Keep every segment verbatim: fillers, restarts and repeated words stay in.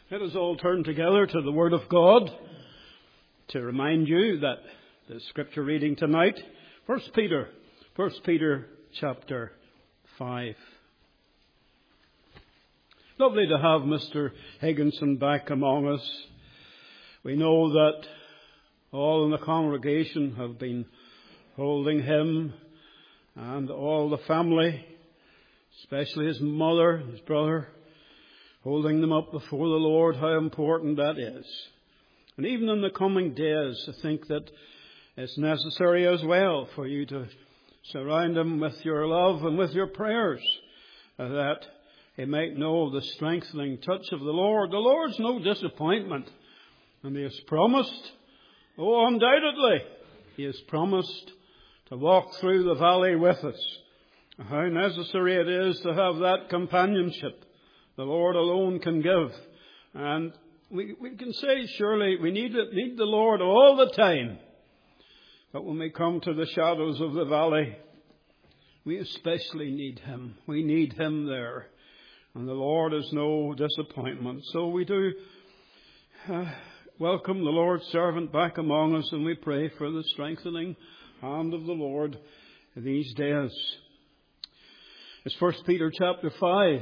Let us all turn together to the Word of God to remind you that the scripture reading tonight, First Peter, First Peter chapter five. Lovely to have Mister Higginson back among us. We know that all in the congregation have been holding him and all the family, especially his mother, his brother, holding them up before the Lord, how important that is. And even in the coming days, I think that it's necessary as well for you to surround him with your love and with your prayers, that he might know the strengthening touch of the Lord. The Lord's no disappointment, and he has promised, oh, undoubtedly, he has promised to walk through the valley with us. How necessary it is to have that companionship the Lord alone can give. And we, we can say, surely, we need, it, need the Lord all the time. But when we come to the shadows of the valley, we especially need him. We need him there. And the Lord is no disappointment. So we do uh, welcome the Lord's servant back among us, and we pray for the strengthening hand of the Lord these days. It's First Peter chapter five.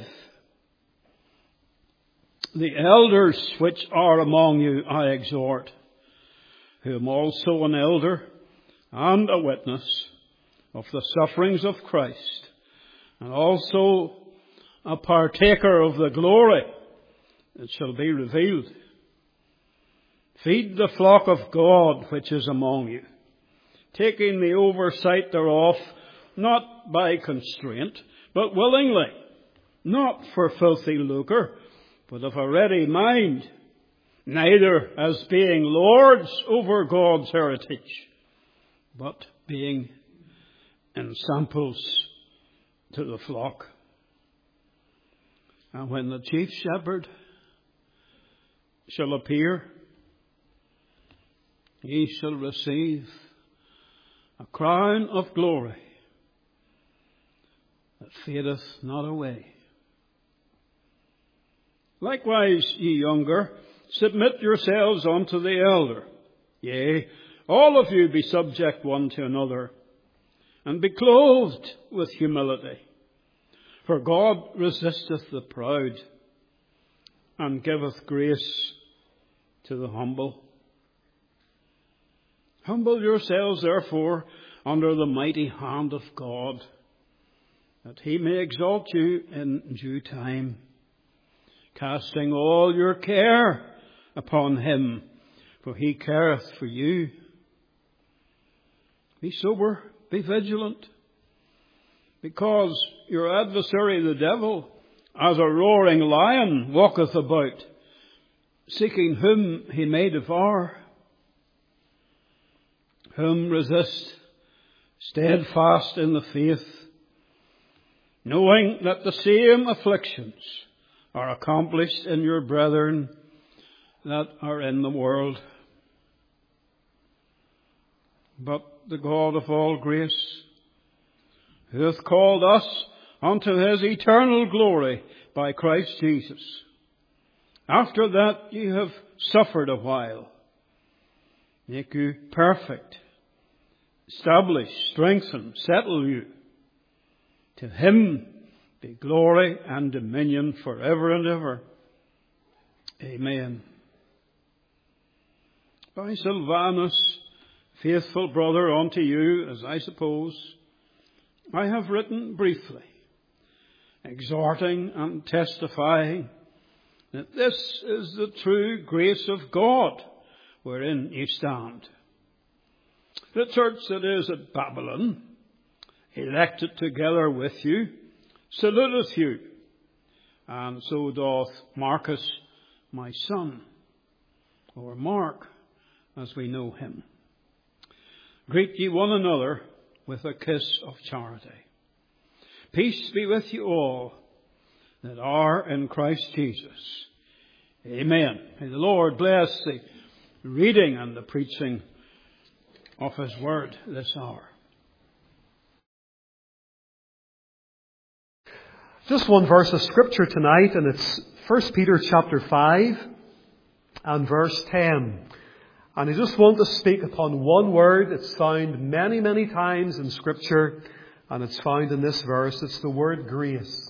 The elders which are among you I exhort, who am also an elder and a witness of the sufferings of Christ, and also a partaker of the glory that shall be revealed. Feed the flock of God which is among you, taking the oversight thereof, not by constraint, but willingly, not for filthy lucre, but of a ready mind, neither as being lords over God's heritage, but being ensamples to the flock. And when the chief shepherd shall appear, he shall receive a crown of glory that fadeth not away. Likewise, ye younger, submit yourselves unto the elder. Yea, all of you be subject one to another, and be clothed with humility. For God resisteth the proud, and giveth grace to the humble. Humble yourselves, therefore, under the mighty hand of God, that he may exalt you in due time, casting all your care upon him, for he careth for you. Be sober, be vigilant, because your adversary the devil, as a roaring lion, walketh about, seeking whom he may devour. Whom resist, steadfast in the faith, knowing that the same afflictions are accomplished in your brethren that are in the world. But the God of all grace, who hath called us unto his eternal glory by Christ Jesus, after that ye have suffered a while, make you perfect, establish, strengthen, settle you. To him be glory and dominion forever and ever. Amen. By Silvanus, faithful brother unto you, as I suppose, I have written briefly, exhorting and testifying that this is the true grace of God wherein ye stand. The church that is at Babylon, elected together with you, saluteth you, and so doth Marcus, my son, or Mark, as we know him. Greet ye one another with a kiss of charity. Peace be with you all that are in Christ Jesus. Amen. May the Lord bless the reading and the preaching of his word this hour. Just one verse of scripture tonight, and it's First Peter chapter five. and verse ten. And I just want to speak upon one word. It's found many, many times in Scripture, and it's found in this verse. It's the word grace.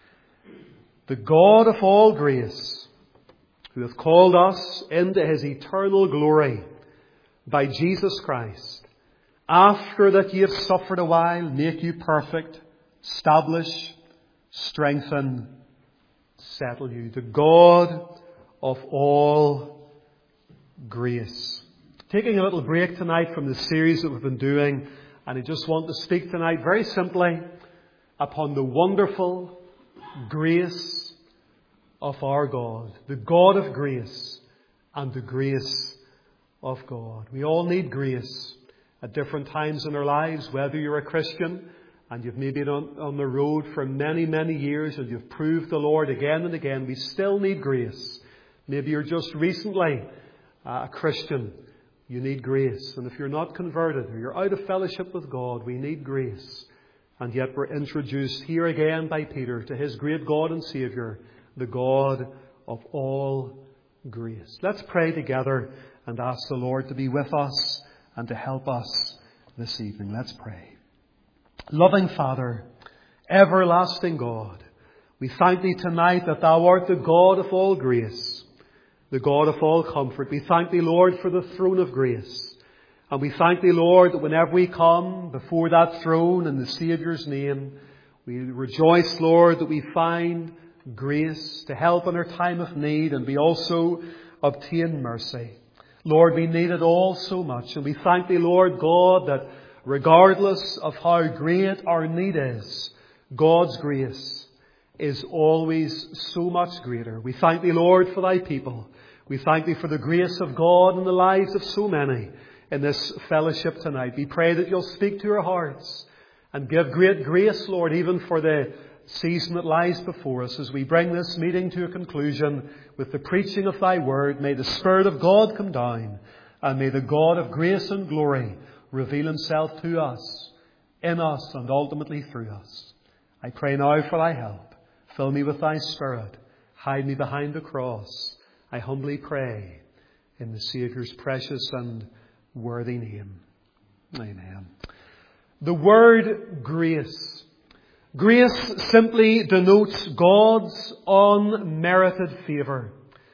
The God of all grace, who hath called us into his eternal glory by Jesus Christ, after that ye have suffered a while, make you perfect, establish, strengthen, settle you. The God of all grace. Taking a little break tonight from the series that we've been doing, and I just want to speak tonight very simply upon the wonderful grace of our God. The God of grace and the grace of God. We all need grace at different times in our lives, whether you're a Christian and you've maybe been on, on the road for many, many years and you've proved the Lord again and again. We still need grace. Maybe you're just recently uh, a Christian. You need grace. And if you're not converted or you're out of fellowship with God, we need grace. And yet we're introduced here again by Peter to his great God and Saviour, the God of all grace. Let's pray together and ask the Lord to be with us and to help us this evening. Let's pray. Loving Father, everlasting God, we thank Thee tonight that Thou art the God of all grace, the God of all comfort. We thank Thee, Lord, for the throne of grace. And we thank Thee, Lord, that whenever we come before that throne in the Saviour's name, we rejoice, Lord, that we find grace to help in our time of need, and we also obtain mercy. Lord, we need it all so much. And we thank Thee, Lord God, that regardless of how great our need is, God's grace is always so much greater. We thank Thee, Lord, for Thy people. We thank Thee for the grace of God in the lives of so many in this fellowship tonight. We pray that You'll speak to our hearts and give great grace, Lord, even for the season that lies before us as we bring this meeting to a conclusion with the preaching of Thy word. May the Spirit of God come down, and may the God of grace and glory reveal Himself to us, in us, and ultimately through us. I pray now for Thy help. Fill me with Thy Spirit. Hide me behind the cross. I humbly pray in the Saviour's precious and worthy name. Amen. The word grace. Grace simply denotes God's unmerited favour.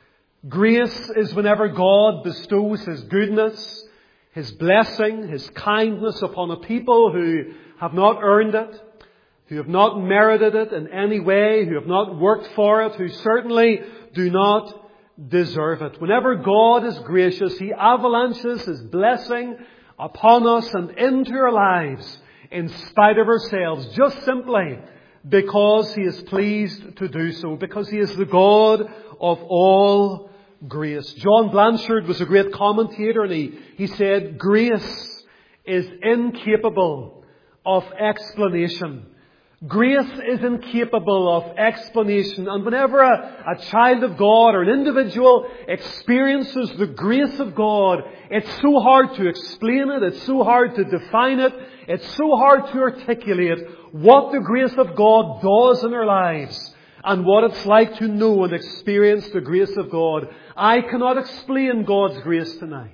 Grace is whenever God bestows His goodness, His blessing, His kindness upon a people who have not earned it, who have not merited it in any way, who have not worked for it, who certainly do not deserve it. Whenever God is gracious, He avalanches His blessing upon us and into our lives in spite of ourselves, just simply because He is pleased to do so, because He is the God of all grace. John Blanchard was a great commentator, and he, he said, grace is incapable of explanation. Grace is incapable of explanation. And whenever a, a child of God or an individual experiences the grace of God, it's so hard to explain it. It's so hard to define it. It's so hard to articulate what the grace of God does in our lives and what it's like to know and experience the grace of God. I cannot explain God's grace tonight.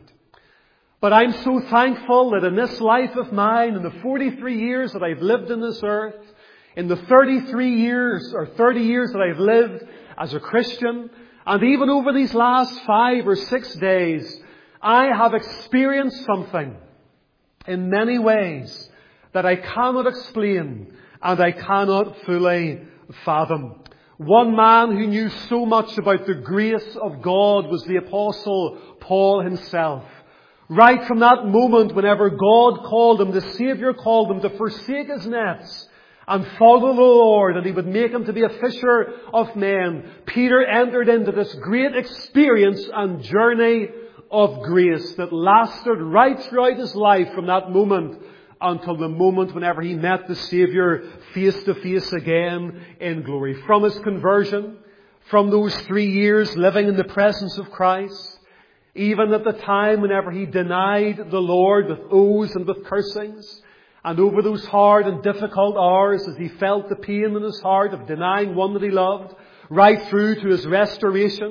But I'm so thankful that in this life of mine, in the forty-three years that I've lived in this earth, in the thirty-three years or thirty years that I've lived as a Christian, and even over these last five or six days, I have experienced something in many ways that I cannot explain and I cannot fully fathom. One man who knew so much about the grace of God was the Apostle Paul himself. Right from that moment, whenever God called him, the Saviour called him to forsake his nets and follow the Lord, and He would make him to be a fisher of men, Peter entered into this great experience and journey of grace that lasted right throughout his life from that moment until the moment whenever he met the Saviour face to face again in glory. From his conversion, from those three years living in the presence of Christ, even at the time whenever he denied the Lord with oaths and with cursings, and over those hard and difficult hours as he felt the pain in his heart of denying one that he loved, right through to his restoration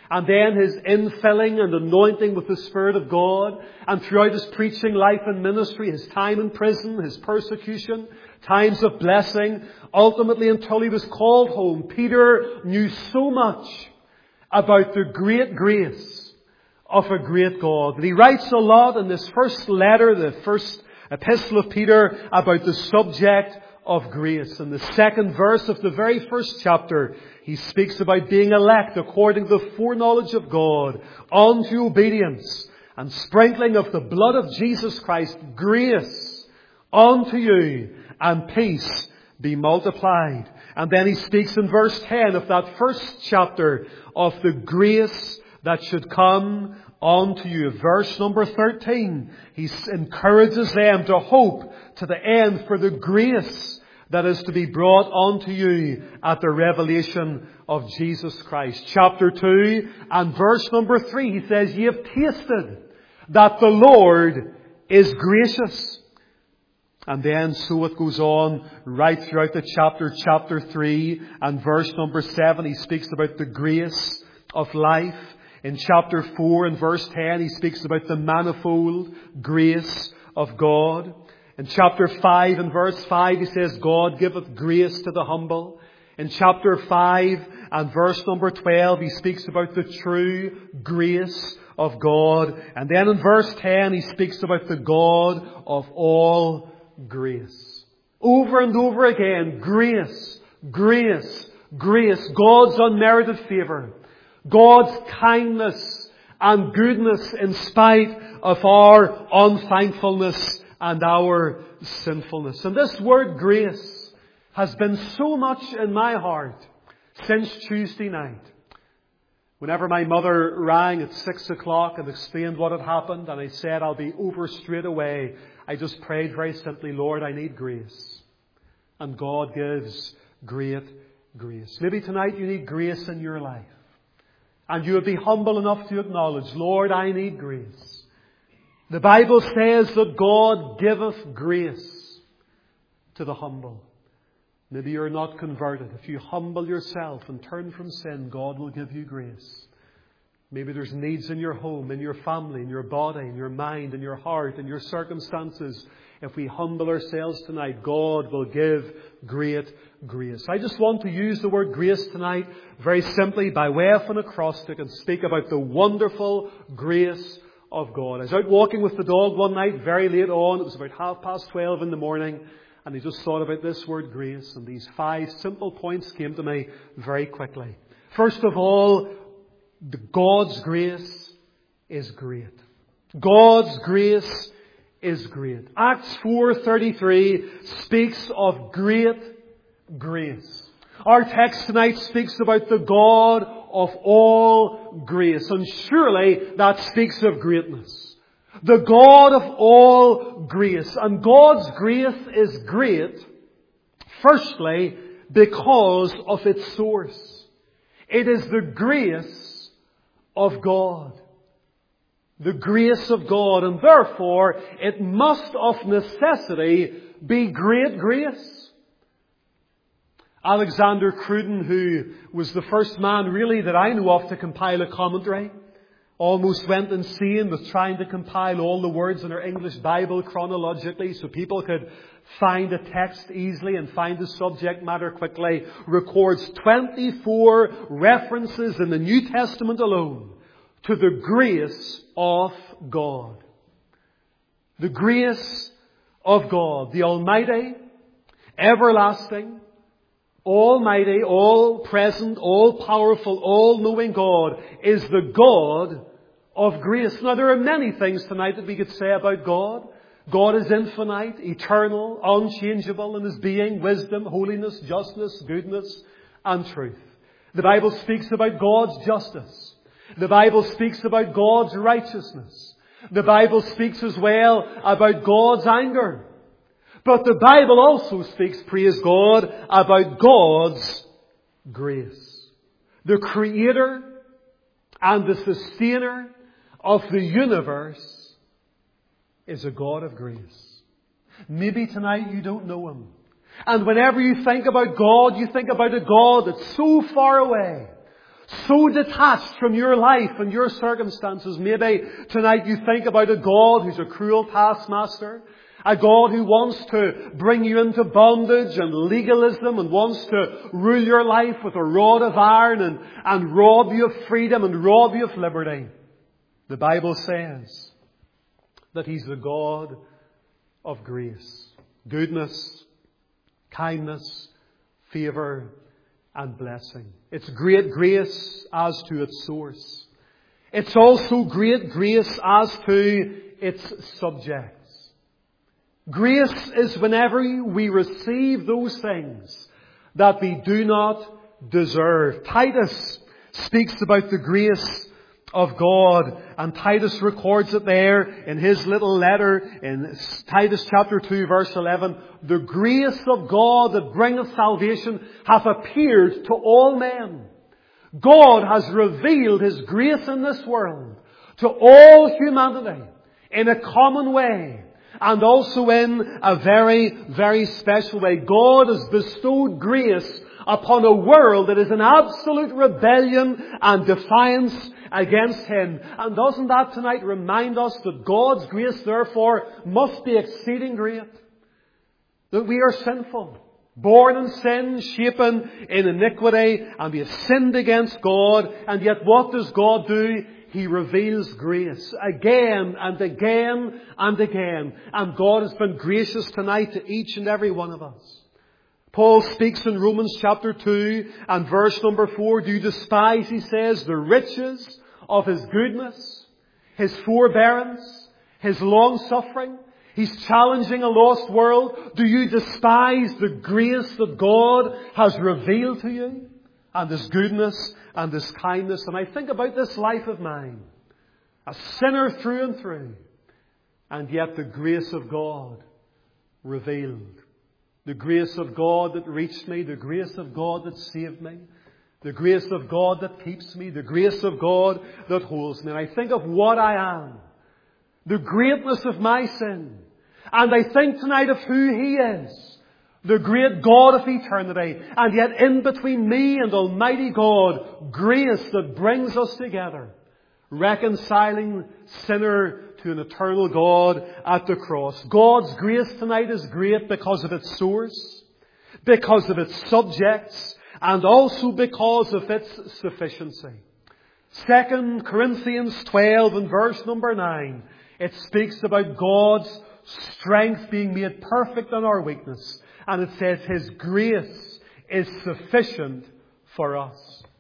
and then His infilling and anointing with the Spirit of God, and throughout His preaching life and ministry, His time in prison, His persecution, times of blessing, ultimately until He was called home, Peter knew so much about the great grace of a great God. And he writes a lot in this first letter, the first epistle of Peter, about the subject of grace. In the second verse of the very first chapter, he speaks about being elect according to the foreknowledge of God unto obedience and sprinkling of the blood of Jesus Christ, grace unto you and peace be multiplied. And then he speaks in verse ten of that first chapter of the grace that should come unto you. Verse number thirteen, he encourages them to hope to the end for the grace that is to be brought unto you at the revelation of Jesus Christ. Chapter two and verse number three, he says, ye have tasted that the Lord is gracious. And then so it goes on right throughout the chapter, chapter three and verse number seven, he speaks about the grace of life. In chapter four and verse ten, he speaks about the manifold grace of God. In chapter five and verse five, he says, God giveth grace to the humble. In chapter five and verse number twelve, he speaks about the true grace of God. And then in verse ten, he speaks about the God of all grace. Over and over again, grace, grace, grace, God's unmerited favour, God's kindness and goodness in spite of our unthankfulness and our sinfulness. And this word grace has been so much in my heart since Tuesday night. Whenever my mother rang at six o'clock and explained what had happened, and I said I'll be over straight away, I just prayed very simply, Lord, I need grace. And God gives great grace. Maybe tonight you need grace in your life. And you would be humble enough to acknowledge, Lord, I need grace. The Bible says that God giveth grace to the humble. Maybe you're not converted. If you humble yourself and turn from sin, God will give you grace. Maybe there's needs in your home, in your family, in your body, in your mind, in your heart, in your circumstances. If we humble ourselves tonight, God will give great grace. I just want to use the word grace tonight very simply by way of an acrostic and speak about the wonderful grace of God. I was out walking with the dog one night, very late on. It was about half past twelve in the morning. And I just thought about this word grace. And these five simple points came to me very quickly. First of all, God's grace is great. God's grace is great. Acts four thirty-three speaks of great grace. Our text tonight speaks about the God of all grace. And surely that speaks of greatness. The God of all grace. And God's grace is great, firstly, because of its source. It is the grace of God. The grace of God. And therefore, it must of necessity be great grace. Alexander Cruden, who was the first man really that I know of to compile a commentary, almost went insane with trying to compile all the words in our English Bible chronologically so people could find a text easily and find the subject matter quickly, records twenty-four references in the New Testament alone to the grace of God. The grace of God, the Almighty, everlasting, Almighty, all-present, all-powerful, all-knowing God is the God of grace. Now, there are many things tonight that we could say about God. God is infinite, eternal, unchangeable in His being, wisdom, holiness, justice, goodness, and truth. The Bible speaks about God's justice. The Bible speaks about God's righteousness. The Bible speaks as well about God's anger. But the Bible also speaks, praise God, about God's grace. The Creator and the Sustainer of the universe is a God of grace. Maybe tonight you don't know Him. And whenever you think about God, you think about a God that's so far away, so detached from your life and your circumstances. Maybe tonight you think about a God who's a cruel taskmaster, a God who wants to bring you into bondage and legalism and wants to rule your life with a rod of iron and, and rob you of freedom and rob you of liberty. The Bible says that He's the God of grace, goodness, kindness, favour and blessing. It's great grace as to its source. It's also great grace as to its subjects. Grace is whenever we receive those things that we do not deserve. Titus speaks about the grace of God, and Titus records it there in his little letter in Titus chapter two verse eleven. The grace of God that bringeth salvation hath appeared to all men. God has revealed His grace in this world to all humanity in a common way. And also in a very, very special way. God has bestowed grace upon a world that is in absolute rebellion and defiance against Him. And doesn't that tonight remind us that God's grace, therefore, must be exceeding great? That we are sinful, born in sin, shapen in iniquity, and we have sinned against God. And yet what does God do? He reveals grace again and again and again. And God has been gracious tonight to each and every one of us. Paul speaks in Romans chapter two and verse number four. Do you despise, he says, the riches of His goodness, His forbearance, His long suffering? He's challenging a lost world. Do you despise the grace that God has revealed to you? And His goodness and His kindness. And I think about this life of mine. A sinner through and through. And yet the grace of God revealed. The grace of God that reached me. The grace of God that saved me. The grace of God that keeps me. The grace of God that holds me. And I think of what I am. The greatness of my sin. And I think tonight of who He is. The great God of eternity. And yet in between me and Almighty God, grace that brings us together. Reconciling sinner to an eternal God at the cross. God's grace tonight is great because of its source, because of its subjects, and also because of its sufficiency. Second Corinthians twelve and verse number nine, it speaks about God's strength being made perfect in our weakness. And it says His grace is sufficient for us.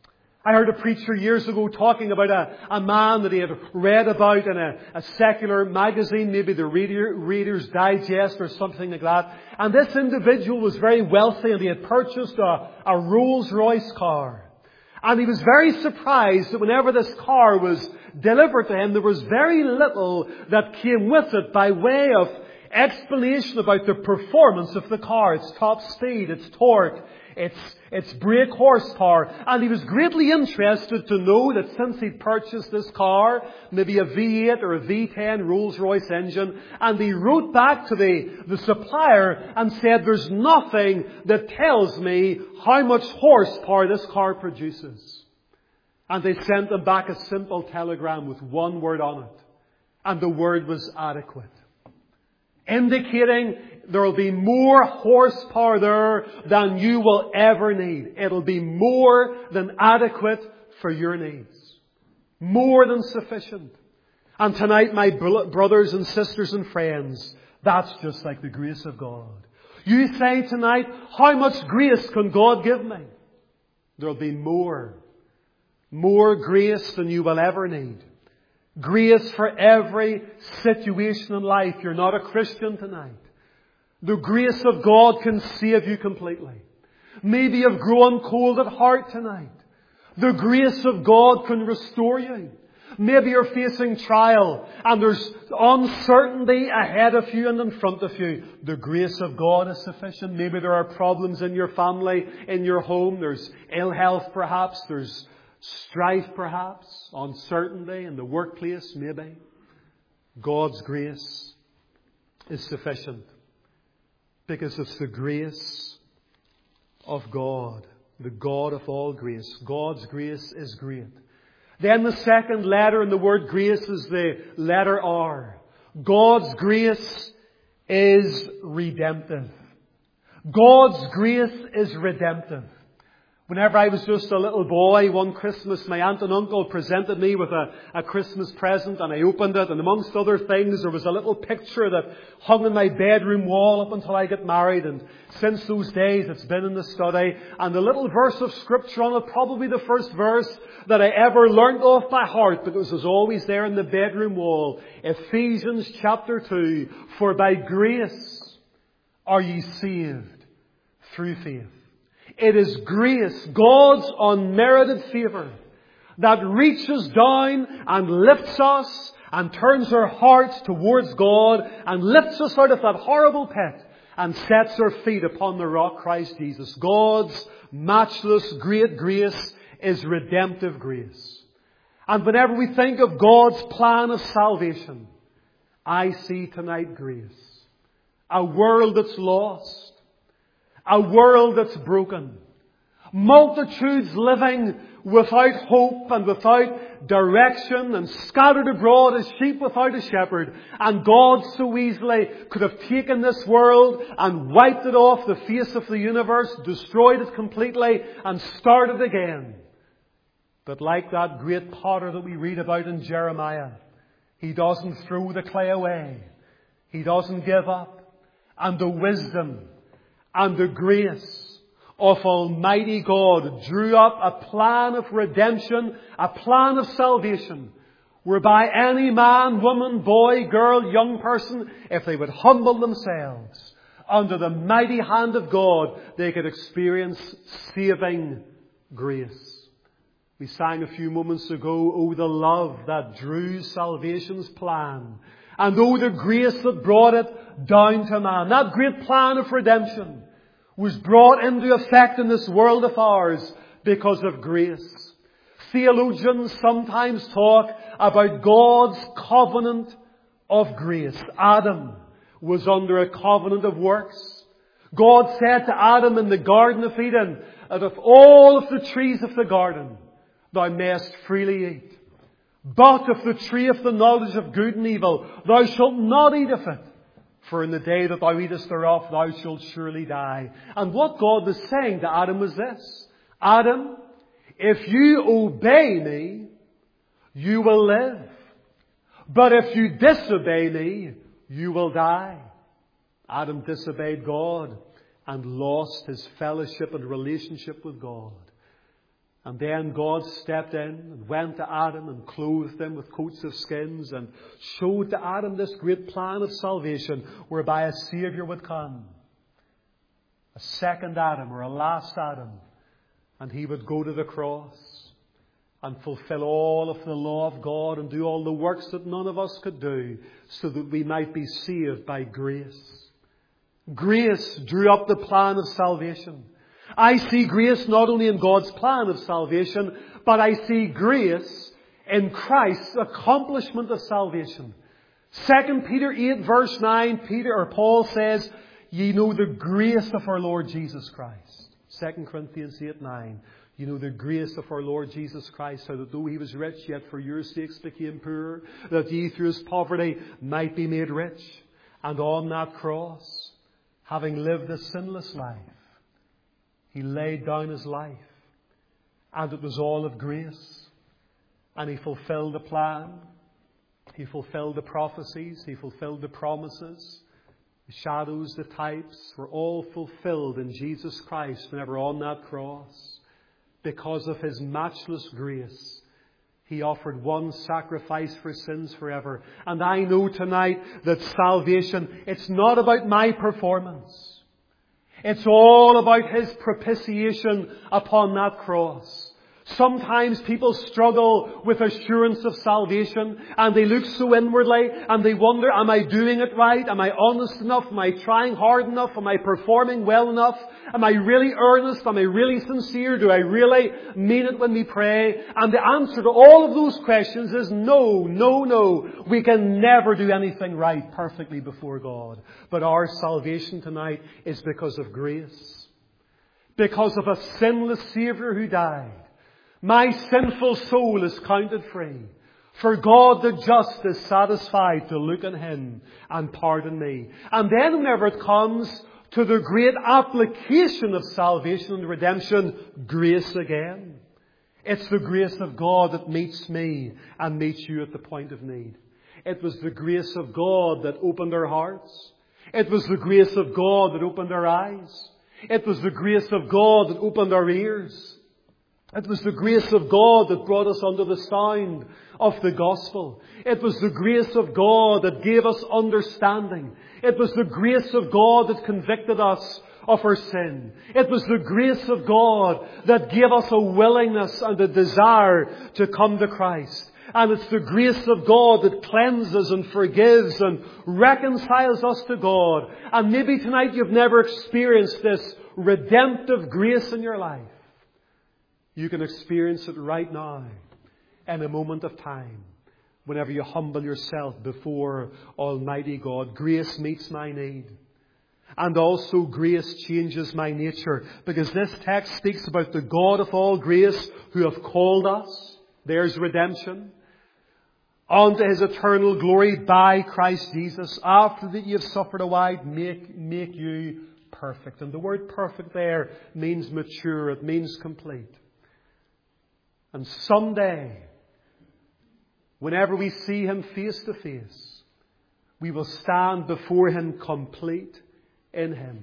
I heard a preacher years ago talking about a, a man that he had read about in a, a secular magazine, maybe the Reader, Reader's Digest or something like that. And this individual was very wealthy and he had purchased a, a Rolls-Royce car. And he was very surprised that whenever this car was delivered to him, there was very little that came with it by way of explanation about the performance of the car, its top speed, its torque, its, its brake horsepower. And he was greatly interested to know that since he'd purchased this car, maybe a V eight or a V ten Rolls-Royce engine, and he wrote back to the, the supplier and said, there's nothing that tells me how much horsepower this car produces. And they sent him back a simple telegram with one word on it. And the word was adequate. Indicating there will be more horsepower there than you will ever need. It'll be more than adequate for your needs. More than sufficient. And tonight, my brothers and sisters and friends, that's just like the grace of God. You say tonight, how much grace can God give me? There'll be more. More grace than you will ever need. Grace for every situation in life. You're not a Christian tonight. The grace of God can save you completely. Maybe you've grown cold at heart tonight. The grace of God can restore you. Maybe you're facing trial and there's uncertainty ahead of you and in front of you. The grace of God is sufficient. Maybe there are problems in your family, in your home. There's ill health perhaps. There's strife perhaps. Uncertainty in the workplace maybe. God's grace is sufficient. Because it's the grace of God. the God of all grace. God's grace is great. Then the second letter in the word grace is the letter R. God's grace is redemptive. God's grace is redemptive. Whenever I was just a little boy, one Christmas, my aunt and uncle presented me with a, a Christmas present, and I opened it, and amongst other things, there was a little picture that hung on my bedroom wall up until I got married, and since those days it's been in the study, and the little verse of Scripture on it, probably the first verse that I ever learnt off by heart, but it was always there in the bedroom wall. Ephesians chapter two, for by grace are ye saved through faith. It is grace, God's unmerited favour, that reaches down and lifts us and turns our hearts towards God and lifts us out of that horrible pit and sets our feet upon the rock Christ Jesus. God's matchless great grace is redemptive grace. And whenever we think of God's plan of salvation, I see tonight grace. A world that's lost. A world that's broken. Multitudes living without hope and without direction and scattered abroad as sheep without a shepherd. And God so easily could have taken this world and wiped it off the face of the universe, destroyed it completely and started again. But like that great potter that we read about in Jeremiah, He doesn't throw the clay away. He doesn't give up. And the wisdom and the grace of Almighty God drew up a plan of redemption, a plan of salvation, whereby any man, woman, boy, girl, young person, if they would humble themselves under the mighty hand of God, they could experience saving grace. We sang a few moments ago, oh, the love that drew salvation's plan. And oh, the grace that brought it down to man. That great plan of redemption was brought into effect in this world of ours because of grace. Theologians sometimes talk about God's covenant of grace. Adam was under a covenant of works. God said to Adam in the Garden of Eden that of all of the trees of the garden thou mayest freely eat. But of the tree of the knowledge of good and evil, thou shalt not eat of it. For in the day that thou eatest thereof, thou shalt surely die. And what God was saying to Adam was this. Adam, if you obey me, you will live. But if you disobey me, you will die. Adam disobeyed God and lost his fellowship and relationship with God. And then God stepped in and went to Adam and clothed him with coats of skins and showed to Adam this great plan of salvation whereby a Saviour would come. A second Adam or a last Adam. And he would go to the cross and fulfill all of the law of God and do all the works that none of us could do so that we might be saved by grace. Grace drew up the plan of salvation. I see grace not only in God's plan of salvation, but I see grace in Christ's accomplishment of salvation. Second Peter eight verse nine, Peter or Paul says, ye know the grace of our Lord Jesus Christ. Second Corinthians eight nine, you know the grace of our Lord Jesus Christ, how that though he was rich, yet for your sakes became poor, that ye through his poverty might be made rich. And on that cross, having lived a sinless life, he laid down his life. And it was all of grace. And he fulfilled the plan. He fulfilled the prophecies. He fulfilled the promises. The shadows, the types were all fulfilled in Jesus Christ whenever on that cross. Because of his matchless grace, he offered one sacrifice for sins forever. And I know tonight that salvation, it's not about my performance. It's all about his propitiation upon that cross. Sometimes people struggle with assurance of salvation and they look so inwardly and they wonder, am I doing it right? Am I honest enough? Am I trying hard enough? Am I performing well enough? Am I really earnest? Am I really sincere? Do I really mean it when we pray? And the answer to all of those questions is no, no, no. We can never do anything right perfectly before God. But our salvation tonight is because of grace. because of a sinless Saviour who died, my sinful soul is counted free. For God the just is satisfied to look on Him and pardon me. And then whenever it comes to the great application of salvation and redemption, grace again. It's the grace of God that meets me and meets you at the point of need. It was the grace of God that opened our hearts. It was the grace of God that opened our eyes. It was the grace of God that opened our ears. It was the grace of God that brought us under the sound of the gospel. It was the grace of God that gave us understanding. It was the grace of God that convicted us of our sin. It was the grace of God that gave us a willingness and a desire to come to Christ. And it's the grace of God that cleanses and forgives and reconciles us to God. And maybe tonight you've never experienced this redemptive grace in your life. You can experience it right now, in a moment of time, whenever you humble yourself before Almighty God. Grace meets my need. And also grace changes my nature. Because this text speaks about the God of all grace who have called us. There's redemption. Unto His eternal glory by Christ Jesus. After that you have suffered a while, make, make you perfect. And the word perfect there means mature. It means complete. And someday, whenever we see Him face to face, we will stand before Him complete in Him.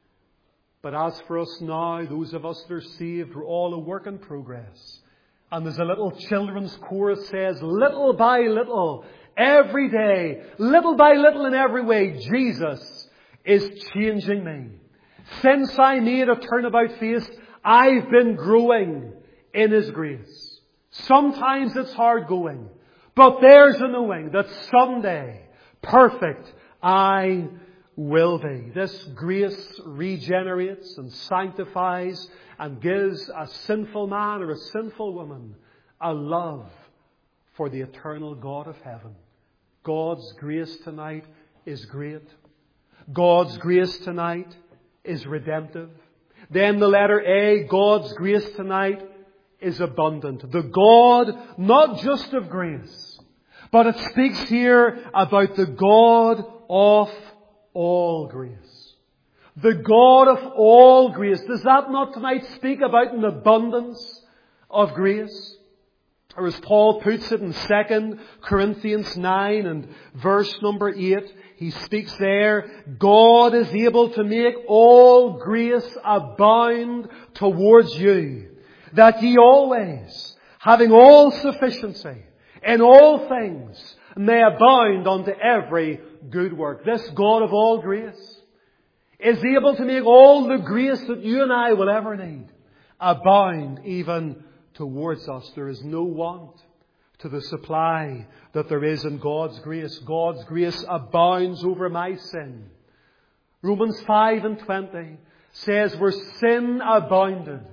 But as for us now, those of us that are saved, we're all a work in progress. And as a little children's chorus says, little by little, every day, little by little in every way, Jesus is changing me. Since I made a turnabout face, I've been growing in His grace. Sometimes it's hard going, but there's a knowing that someday, perfect, I will be. This grace regenerates and sanctifies and gives a sinful man or a sinful woman a love for the eternal God of heaven. God's grace tonight is great. God's grace tonight is redemptive. Then the letter A, God's grace tonight is abundant. The God not just of grace, but it speaks here about the God of all grace. The God of all grace. Does that not tonight speak about an abundance of grace? Or as Paul puts it in Second Corinthians nine and verse number eight, he speaks there, God is able to make all grace abound towards you, that ye always, having all sufficiency in all things, may abound unto every good work. This God of all grace is able to make all the grace that you and I will ever need abound even towards us. There is no want to the supply that there is in God's grace. God's grace abounds over my sin. Romans five and twenty says, where sin abounded,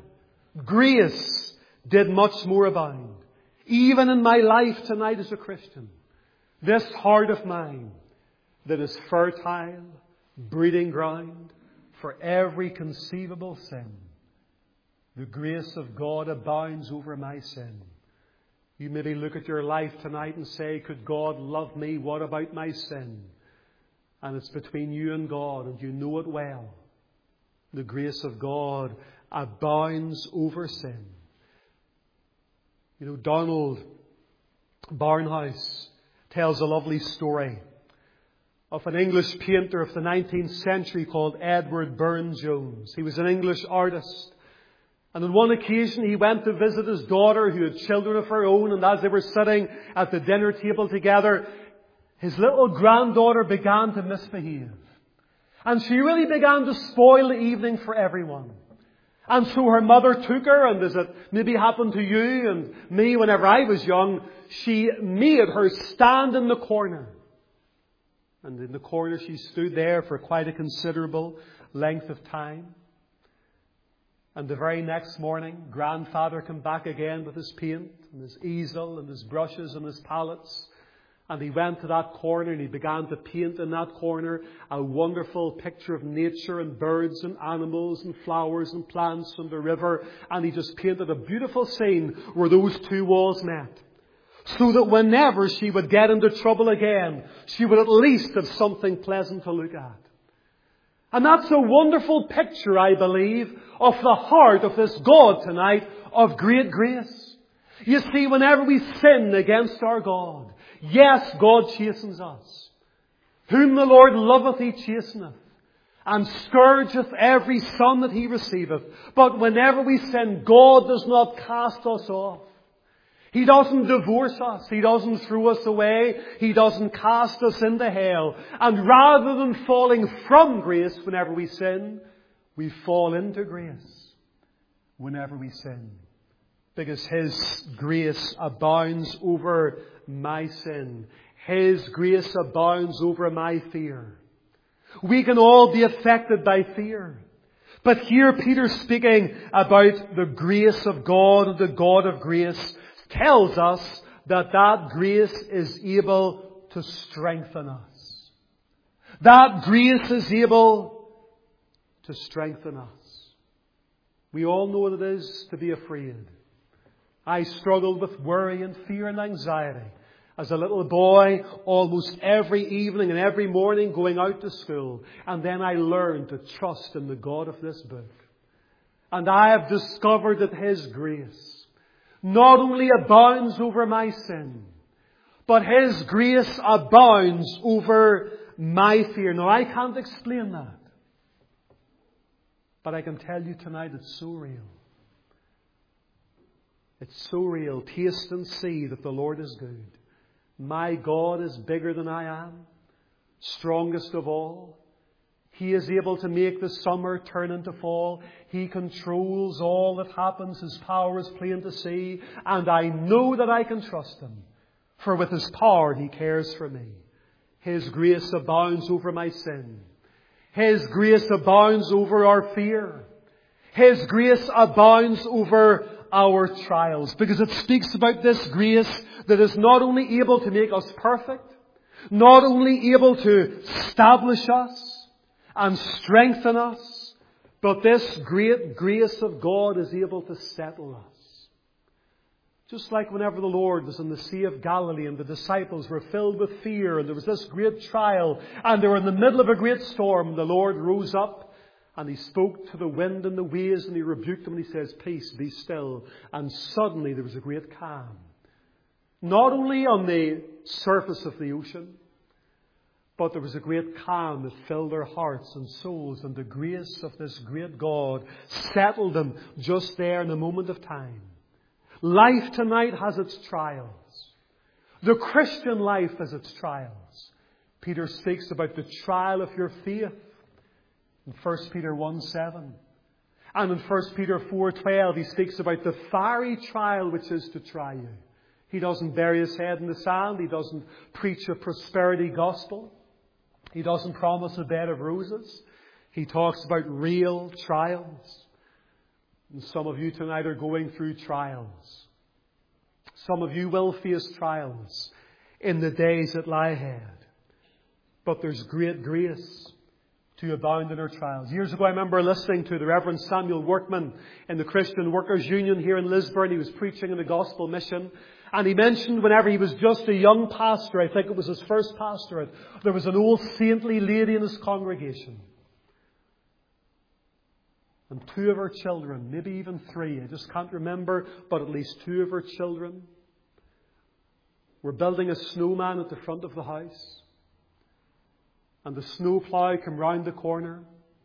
grace did much more abound. Even in my life tonight as a Christian, this heart of mine that is fertile, breeding ground for every conceivable sin, the grace of God abounds over my sin. You maybe look at your life tonight and say, could God love me? What about my sin? And it's between you and God, and you know it well. The grace of God abounds over sin. You know, Donald Barnhouse tells a lovely story of an English painter of the nineteenth century called Edward Burne-Jones. He was an English artist. And on one occasion he went to visit his daughter who had children of her own, and as they were sitting at the dinner table together, his little granddaughter began to misbehave. And she really began to spoil the evening for everyone. And so her mother took her, and as it maybe happened to you and me whenever I was young, she made her stand in the corner. And in the corner she stood there for quite a considerable length of time. And the very next morning, grandfather came back again with his paint and his easel and his brushes and his palettes. And he went to that corner and he began to paint in that corner a wonderful picture of nature and birds and animals and flowers and plants and the river. And he just painted a beautiful scene where those two walls met. So that whenever she would get into trouble again, she would at least have something pleasant to look at. And that's a wonderful picture, I believe, of the heart of this God tonight of great grace. You see, whenever we sin against our God, yes, God chastens us. Whom the Lord loveth, He chasteneth, and scourgeth every son that He receiveth. But whenever we sin, God does not cast us off. He doesn't divorce us. He doesn't throw us away. He doesn't cast us into hell. And rather than falling from grace whenever we sin, we fall into grace whenever we sin. Because His grace abounds over my sin. His grace abounds over my fear. We can all be affected by fear. But here Peter's speaking about the grace of God, and the God of grace tells us that that grace is able to strengthen us. That grace is able to strengthen us. We all know what it is to be afraid. I struggled with worry and fear and anxiety as a little boy, almost every evening and every morning going out to school. And then I learned to trust in the God of this book. And I have discovered that His grace not only abounds over my sin, but His grace abounds over my fear. Now, I can't explain that. But I can tell you tonight it's so real. It's so real. Taste and see that the Lord is good. My God is bigger than I am, strongest of all. He is able to make the summer turn into fall. He controls all that happens. His power is plain to see. And I know that I can trust Him. For with His power He cares for me. His grace abounds over my sin. His grace abounds over our fear. His grace abounds over our trials. Because it speaks about this grace that is not only able to make us perfect, not only able to establish us, and strengthen us, but this great grace of God is able to settle us. Just like whenever the Lord was in the Sea of Galilee and the disciples were filled with fear and there was this great trial and they were in the middle of a great storm, the Lord rose up and He spoke to the wind and the waves and He rebuked them and He says, "Peace, be still." And suddenly there was a great calm. Not only on the surface of the ocean, but there was a great calm that filled their hearts and souls, and the grace of this great God settled them just there in a moment of time. Life tonight has its trials. The Christian life has its trials. Peter speaks about the trial of your faith in First Peter one seven. And in First Peter four twelve he speaks about the fiery trial which is to try you. He doesn't bury his head in the sand. He doesn't preach a prosperity gospel. He doesn't promise a bed of roses. He talks about real trials. And some of you tonight are going through trials. Some of you will face trials in the days that lie ahead. But there's great grace to abound in our trials. Years ago I remember listening to the Reverend Samuel Workman in the Christian Workers Union here in Lisburn. He was preaching in the gospel mission. And he mentioned whenever he was just a young pastor, I think it was his first pastorate, there was an old saintly lady in his congregation. And two of her children, maybe even three, I just can't remember, but at least two of her children were building a snowman at the front of the house. And the snowplow came round the corner,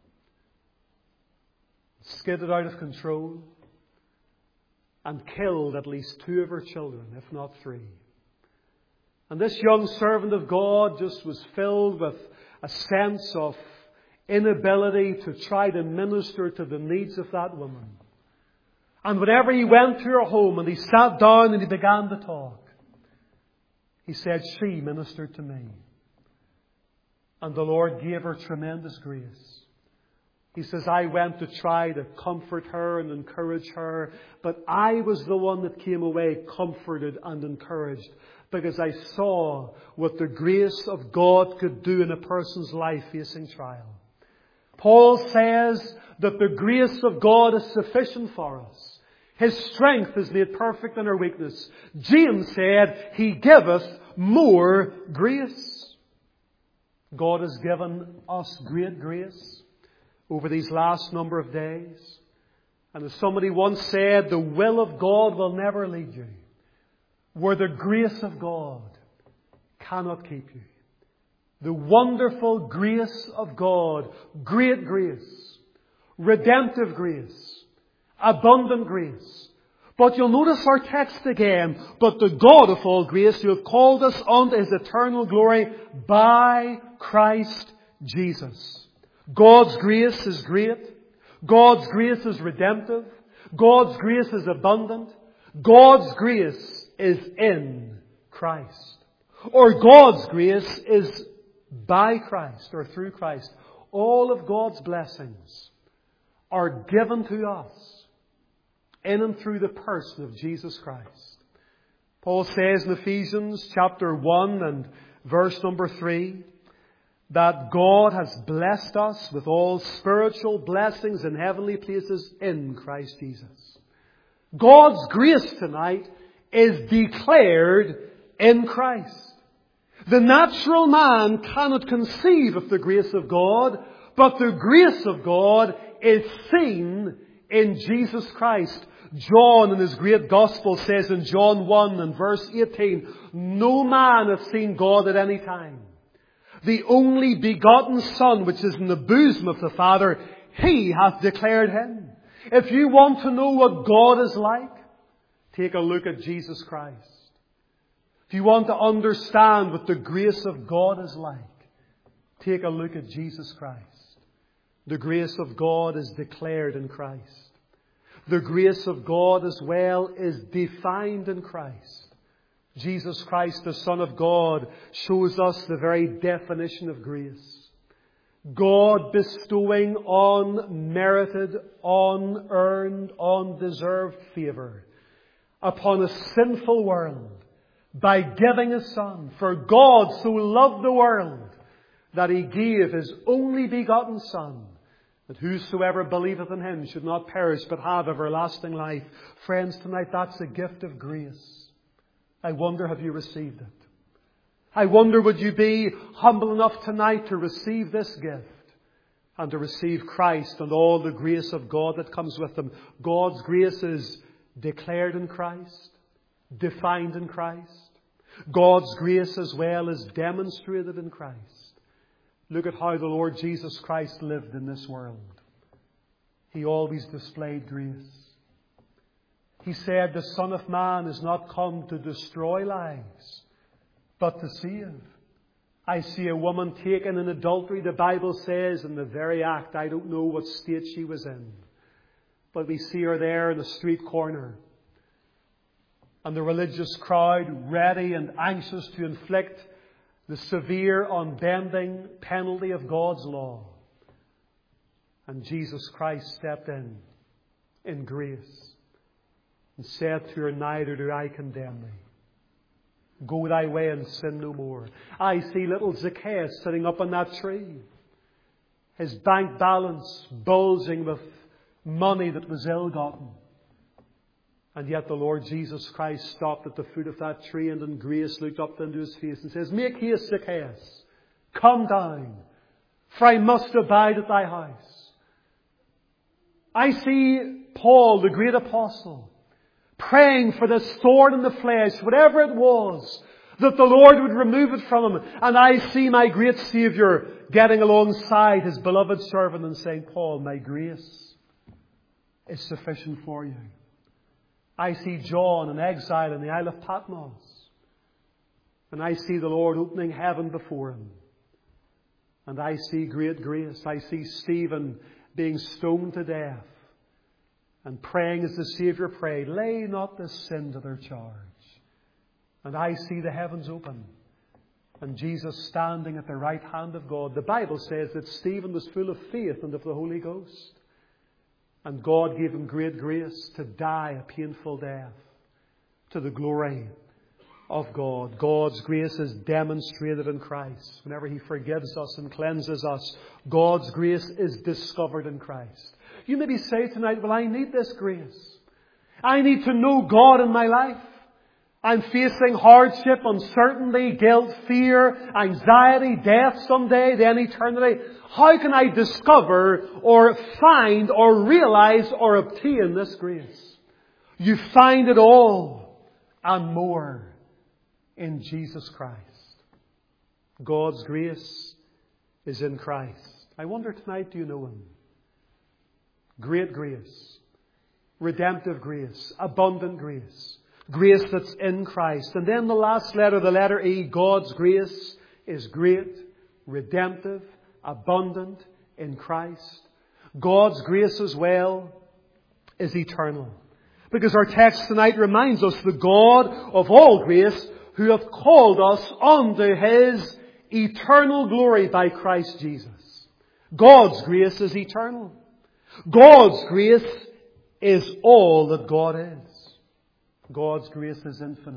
skidded out of control, and killed at least two of her children, if not three. And this young servant of God just was filled with a sense of inability to try to minister to the needs of that woman. And whenever he went to her home and he sat down and he began to talk, he said, "She ministered to me." And the Lord gave her tremendous grace. He says, I went to try to comfort her and encourage her, but I was the one that came away comforted and encouraged because I saw what the grace of God could do in a person's life facing trial. Paul says that the grace of God is sufficient for us. His strength is made perfect in our weakness. James said, He giveth more grace. God has given us great grace over these last number of days. And as somebody once said, the will of God will never lead you where the grace of God cannot keep you. The wonderful grace of God, great grace, redemptive grace, abundant grace. But you'll notice our text again, but the God of all grace who hath called us unto His eternal glory by Christ Jesus. God's grace is great. God's grace is redemptive. God's grace is abundant. God's grace is in Christ. Or God's grace is by Christ or through Christ. All of God's blessings are given to us in and through the person of Jesus Christ. Paul says in Ephesians chapter one and verse number three, that God has blessed us with all spiritual blessings in heavenly places in Christ Jesus. God's grace tonight is declared in Christ. The natural man cannot conceive of the grace of God, but the grace of God is seen in Jesus Christ. John in his great gospel says in John one and verse eighteen, no man hath seen God at any time. The only begotten Son, which is in the bosom of the Father, He hath declared Him. If you want to know what God is like, take a look at Jesus Christ. If you want to understand what the grace of God is like, take a look at Jesus Christ. The grace of God is declared in Christ. The grace of God as well is defined in Christ. Jesus Christ, the Son of God, shows us the very definition of grace. God bestowing unmerited, unearned, undeserved favour upon a sinful world by giving His Son. For God so loved the world that He gave His only begotten Son, that whosoever believeth in Him should not perish but have everlasting life. Friends, tonight that's a gift of grace. I wonder, have you received it? I wonder, would you be humble enough tonight to receive this gift and to receive Christ and all the grace of God that comes with Him? God's grace is declared in Christ, defined in Christ. God's grace as well is demonstrated in Christ. Look at how the Lord Jesus Christ lived in this world. He always displayed grace. He said, the Son of Man is not come to destroy lives, but to save. I see a woman taken in adultery, the Bible says, in the very act. I don't know what state she was in. But we see her there in the street corner. And the religious crowd ready and anxious to inflict the severe, unbending penalty of God's law. And Jesus Christ stepped in, in grace, and said to her, neither do I condemn thee. Go thy way and sin no more. I see little Zacchaeus sitting up on that tree. His bank balance bulging with money that was ill-gotten. And yet the Lord Jesus Christ stopped at the foot of that tree and in grace looked up into his face and says, make haste, Zacchaeus. Come down, for I must abide at thy house. I see Paul, the great apostle, praying for this thorn in the flesh, whatever it was, that the Lord would remove it from him. And I see my great Saviour getting alongside His beloved servant and saying, Paul, my grace is sufficient for you. I see John in exile in the Isle of Patmos. And I see the Lord opening heaven before him. And I see great grace. I see Stephen being stoned to death and praying as the Saviour prayed, lay not this sin to their charge. And I see the heavens open. and Jesus standing at the right hand of God. The Bible says that Stephen was full of faith and of the Holy Ghost. And God gave him great grace to die a painful death to the glory of God. God's grace is demonstrated in Christ. Whenever He forgives us and cleanses us, God's grace is discovered in Christ. You maybe say tonight, well, I need this grace. I need to know God in my life. I'm facing hardship, uncertainty, guilt, fear, anxiety, death someday, then eternity. How can I discover or find or realize or obtain this grace? You find it all and more in Jesus Christ. God's grace is in Christ. I wonder tonight, do you know Him? Great grace, redemptive grace, abundant grace. Grace that's in Christ. And then the last letter, the letter E, God's grace is great, redemptive, abundant in Christ. God's grace as well is eternal. Because our text tonight reminds us the God of all grace who hath called us unto His eternal glory by Christ Jesus. God's grace is eternal. God's grace is all that God is. God's grace is infinite.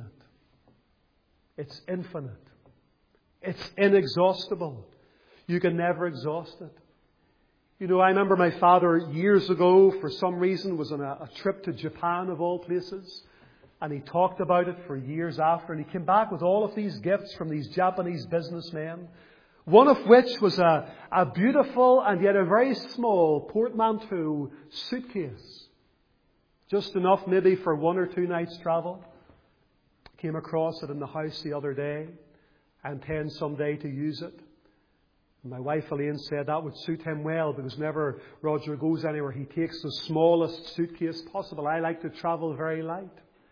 It's infinite. It's inexhaustible. You can never exhaust it. You know, I remember my father years ago, for some reason, was on a, a trip to Japan of all places. And he talked about it for years after. And he came back with all of these gifts from these Japanese businessmen. One of which was a, a beautiful and yet a very small portmanteau suitcase. Just enough maybe for one or two nights' travel. Came across it in the house the other day. I intend someday to use it. And my wife Elaine said that would suit him well, because whenever Roger goes anywhere, he takes the smallest suitcase possible. I like to travel very light.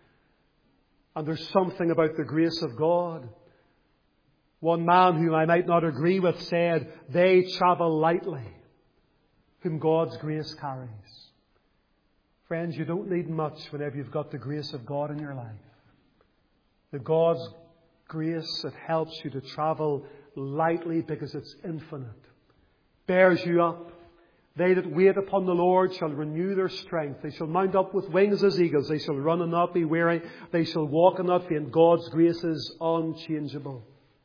And there's something about the grace of God. One man whom I might not agree with said, they travel lightly, whom God's grace carries. Friends, you don't need much whenever you've got the grace of God in your life. The God's grace that helps you to travel lightly because it's infinite. Bears you up. They that wait upon the Lord shall renew their strength. They shall mount up with wings as eagles. They shall run and not be weary. They shall walk and not faint. God's grace is unchangeable.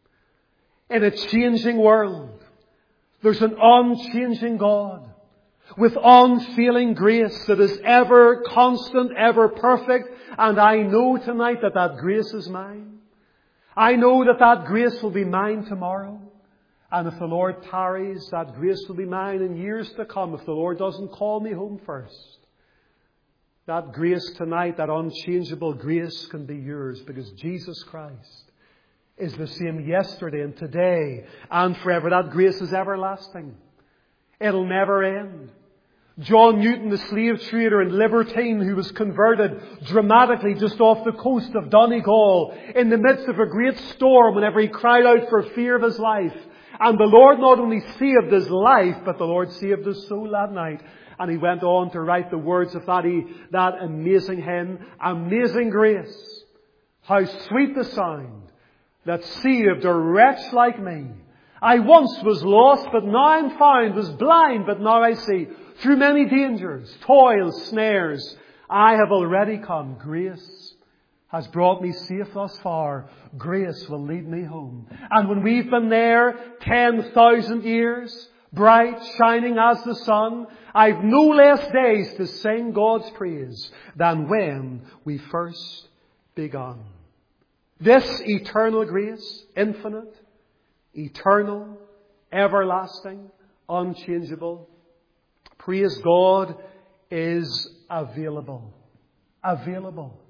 In a changing world, there's an unchanging God with unfailing grace that is ever constant, ever perfect. And I know tonight that that grace is mine. I know that that grace will be mine tomorrow. And if the Lord tarries, that grace will be mine in years to come if the Lord doesn't call me home first. That grace tonight, that unchangeable grace can be yours, because Jesus Christ is the same yesterday and today and forever. That grace is everlasting. It'll never end. John Newton, the slave trader and libertine who was converted dramatically just off the coast of Donegal in the midst of a great storm whenever he cried out for fear of his life. And the Lord not only saved his life, but the Lord saved his soul that night. And he went on to write the words of that, that amazing hymn, Amazing Grace. How sweet the sound that saved a wretch like me. I once was lost, but now I'm found, was blind, but now I see. Through many dangers, toils, snares, I have already come. Grace has brought me safe thus far. Grace will lead me home. And when we've been there ten thousand years, bright, shining as the sun, I've no less days to sing God's praise than when we first begun. This eternal grace, infinite, eternal, everlasting, unchangeable, praise God, is available. Available.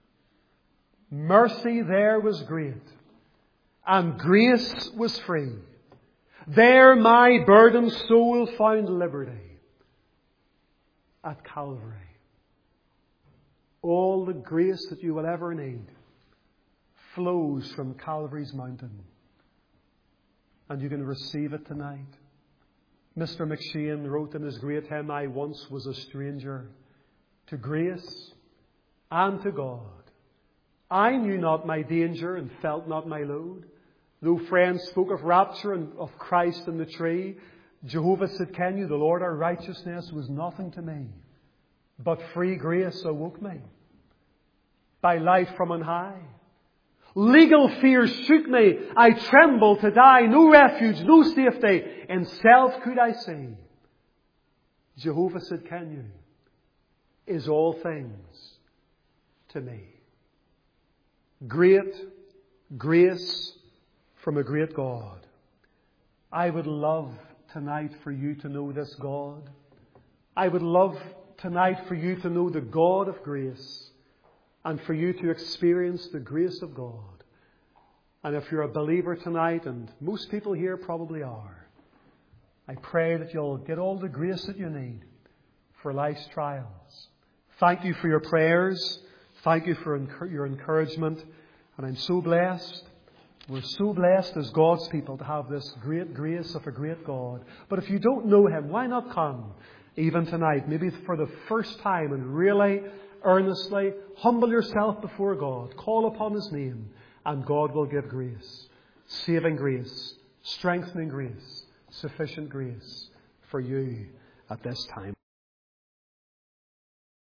Mercy there was great, and grace was free. There my burdened soul found liberty at Calvary. All the grace that you will ever need flows from Calvary's mountain. And you can receive it tonight. Mister McShane wrote in his great hymn, I once was a stranger to grace and to God. I knew not my danger and felt not my load. Though friends spoke of rapture and of Christ in the tree, Jehovah Tsidkenu, the Lord our righteousness, was nothing to me. But free grace awoke me by light from on high. Legal fears shook me. I trembled to die. No refuge, no safety. In self could I see. Jehovah Tsidkenu is all things to me. Great grace from a great God. I would love tonight for you to know this God. I would love tonight for you to know the God of grace and for you to experience the grace of God. And if you're a believer tonight, and most people here probably are, I pray that you'll get all the grace that you need for life's trials. Thank you for your prayers. Thank you for your encouragement. And I'm so blessed. We're so blessed as God's people to have this great grace of a great God. But if you don't know Him, why not come even tonight, maybe for the first time, and really, earnestly humble yourself before God. Call upon His name, and God will give grace. Saving grace, strengthening grace, sufficient grace for you at this time.